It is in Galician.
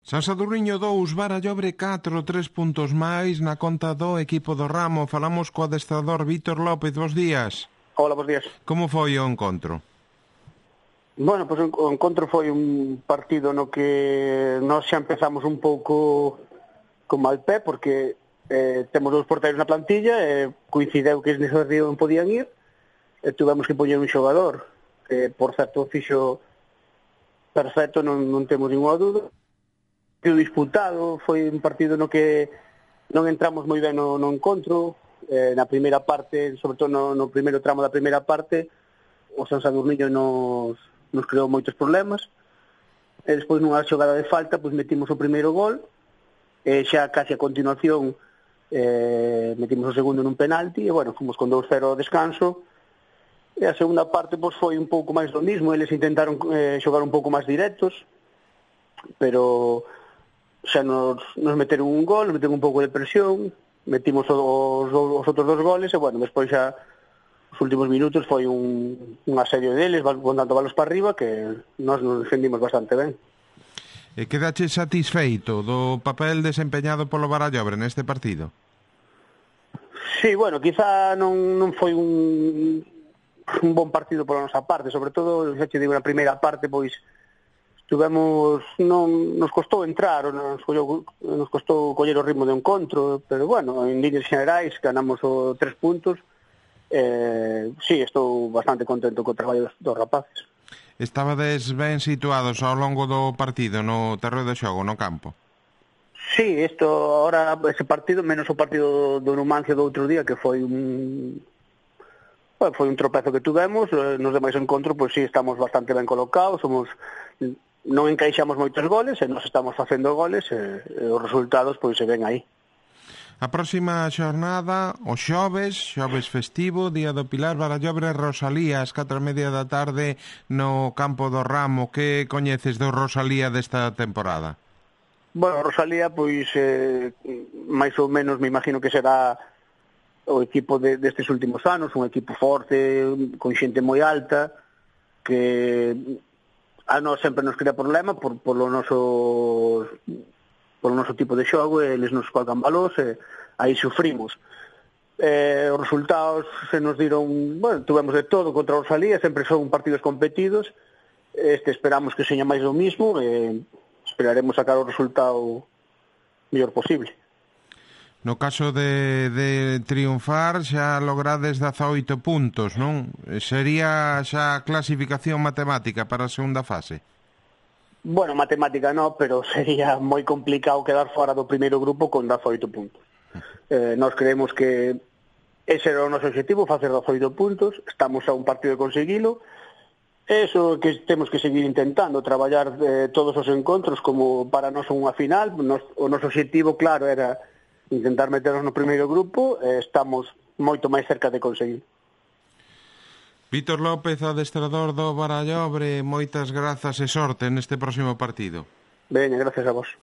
San Sadurniño 2, Barallobre 4, 3 puntos máis na conta do equipo do Ramo. Falamos co adestrador Vítor López. Bos días. Hola, bos días. Como foi o encontro? Bueno, pois o encontro foi un partido no que nós xa empezamos un pouco con mal pé, porque temos dous porteiros na plantilla, coincideu que nese río non podían ir, e tuvemos que poñer un xogador, que por certo fixo perfecto, non temos ninguna dúda. Foi disputado, foi un partido no que non entramos moi ben no encontro, na primeira parte, sobre todo no primeiro tramo da primeira parte, o San Sadurniño nos creou moitos problemas, e despois nunha xogada de falta, pois metimos o primeiro gol, e xa casi a continuación metimos o segundo nun penalti, e bueno, fomos con 2-0 ao descanso, e a segunda parte pois foi un pouco máis do mismo, eles intentaron xogar un pouco máis directos, pero xa nos meteron un gol, nos meteron un pouco de presión, metimos os outros dos goles, e bueno, despois xa os últimos minutos foi un asedio deles, botando balos para arriba, que nós nos defendimos bastante ben. E quedache satisfeito do papel desempeñado polo Barallobre neste partido? Sí, bueno, quizá non foi un bon partido pola nosa parte, sobre todo, xa te digo, na primeira parte, pois nos costou entrar, nos costou coller o ritmo de encontro, pero bueno, en líneas xerais ganamos os 3 puntos. Sí, estou bastante contento co traballo dos rapaces. Estabades ben situados ao longo do partido no terreo de xogo, no campo? Sí, ese partido, menos o partido do Numancia do outro día, que foi un tropezo que tuvemos. Nos demais encontros, pois sí, estamos bastante ben colocados, non encaixamos moitos goles, e nos estamos facendo goles, e os resultados pois se ven aí. A próxima xornada, o xoves festivo, Día do Pilar, Barallobre Rosalía, ás 4:30 da tarde no campo do Ramo. Que coñeces do Rosalía desta temporada? Bueno, Rosalía, pois máis ou menos me imagino que será o equipo destes últimos anos, un equipo forte, con xente moi alta, que a nós sempre nos crea problema polo noso tipo de xogo, e eles nos colgan balós, e aí sufrimos. Os resultados se nos diron, bueno, tuvemos de todo contra a Rosalía, sempre son partidos competidos, esperamos que seña máis do mismo, e esperaremos sacar o resultado mellor posible. No caso de triunfar, xa logrades 18 puntos, non? Sería xa clasificación matemática para a segunda fase? Bueno, matemática non, pero sería moi complicado quedar fora do primeiro grupo con 18 puntos. Nós creemos que ese era o noso objetivo, facer 18 puntos, estamos a un partido de conseguilo, eso que temos que seguir intentando, traballar todos os encontros como para nós unha final. O noso objetivo, claro, era intentar meternos no primeiro grupo, estamos moito máis cerca de conseguir. Vítor López, adestrador do Barallobre, moitas grazas e sorte neste próximo partido. Ben, gracias a vos.